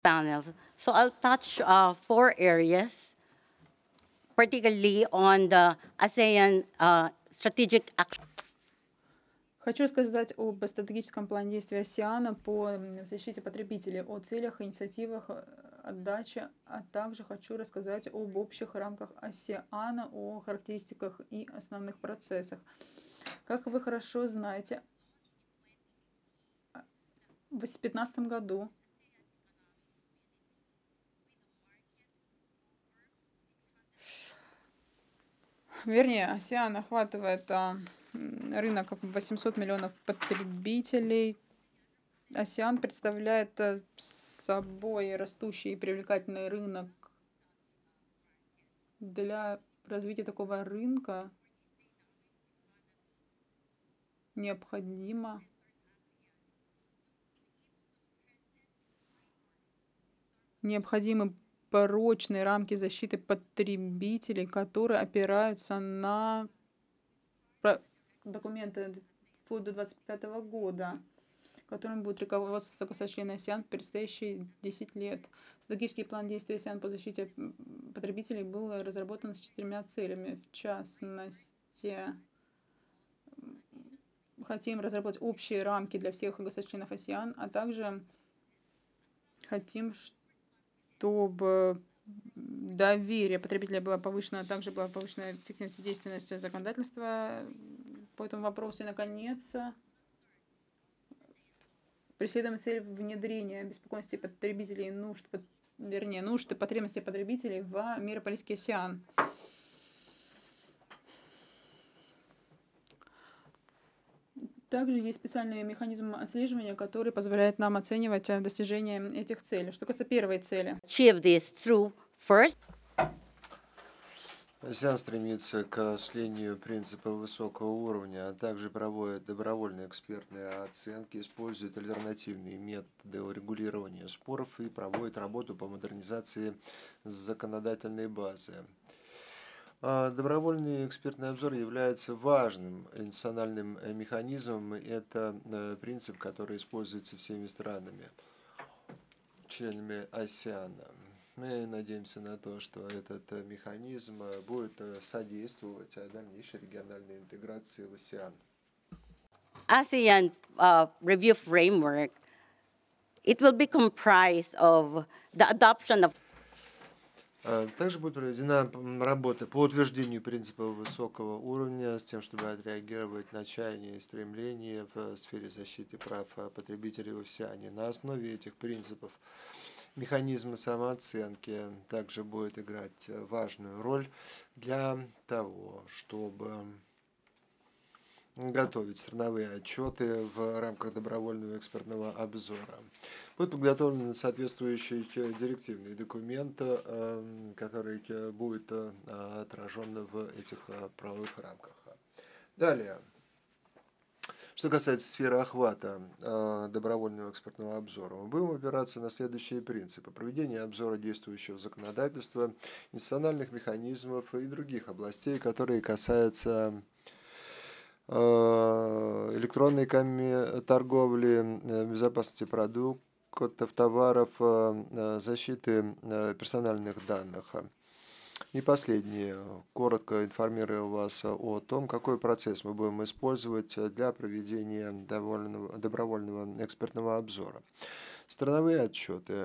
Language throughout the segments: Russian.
panels. So I'll touch four areas, particularly on the ASEAN strategic action. Хочу сказать об стратегическом плане действий АСЕАНа по защите потребителей, о целях, инициативах, отдаче, а также хочу рассказать об общих рамках АСЕАНа, о характеристиках и основных процессах. Как вы хорошо знаете, в 2015 году АСЕАН охватывает рынок 800 миллионов потребителей. АСЕАН представляет собой растущий и привлекательный рынок. Для развития такого рынка необходимы прочные рамки защиты потребителей, которые опираются на документы вплоть до 2025 года, которым будет руководствоваться государства-члены АСЕАН в предстоящие 10 лет. Стратегический план действий АСЕАН по защите потребителей был разработан с 4 целями. В частности, хотим разработать общие рамки для всех государств-членов АСЕАН, а также хотим, чтобы доверие потребителя было повышено, а также была повышена эффективность и действенность законодательства по этому вопросу. И, наконец, преследуем цель внедрения беспокойности потребителей и нужд и потребностей потребителей в мире политики АСЕАН. Также есть специальный механизм отслеживания, который позволяет нам оценивать достижения этих целей. Что касается первой цели. Achieve this through first. АСЕАН стремится к осуществлению принципа высокого уровня, а также проводит добровольные экспертные оценки, использует альтернативные методы урегулирования споров и проводит работу по модернизации законодательной базы. Добровольный экспертный обзор является важным институциональным механизмом. Это принцип, который используется всеми странами, членами АСЕАНа. Мы надеемся на то, что этот механизм будет содействовать дальнейшей региональной интеграции в АСЕАН. ASEAN review framework, it will be comprised of the adoption of. Также будет проведена работа по утверждению принципа высокого уровня с тем, чтобы отреагировать на чаяния и стремления в сфере защиты прав потребителей в АСЕАНе. На основе этих принципов механизм самооценки также будет играть важную роль для того, чтобы готовить страновые отчеты в рамках добровольного экспертного обзора. Будет подготовлен соответствующий директивный документ, который будет отражен в этих правовых рамках. Далее. Что касается сферы охвата добровольного экспертного обзора, мы будем опираться на следующие принципы: проведение обзора действующего законодательства, институциональных механизмов и других областей, которые касаются электронной торговли, безопасности продуктов, товаров, защиты персональных данных. И последнее. Коротко информирую вас о том, какой процесс мы будем использовать для проведения добровольного экспертного обзора. Страновые отчеты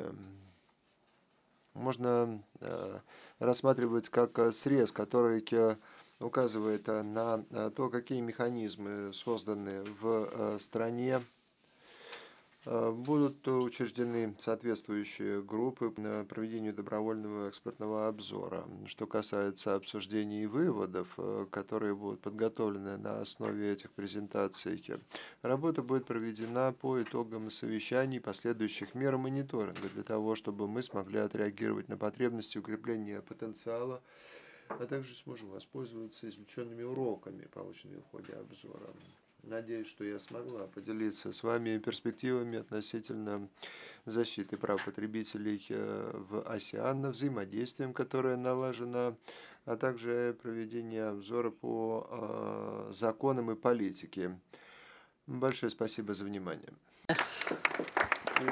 можно рассматривать как срез, который указывает на то, какие механизмы созданы в стране. Будут учреждены соответствующие группы по проведению добровольного экспертного обзора. Что касается обсуждений и выводов, которые будут подготовлены на основе этих презентаций, работа будет проведена по итогам совещаний, последующих мер мониторинга, для того, чтобы мы смогли отреагировать на потребности укрепления потенциала, а также сможем воспользоваться извлеченными уроками, полученными в ходе обзора. Надеюсь, что я смогла поделиться с вами перспективами относительно защиты прав потребителей в АСЕАН, взаимодействием, которое налажено, а также проведение обзора по законам и политике. Большое спасибо за внимание.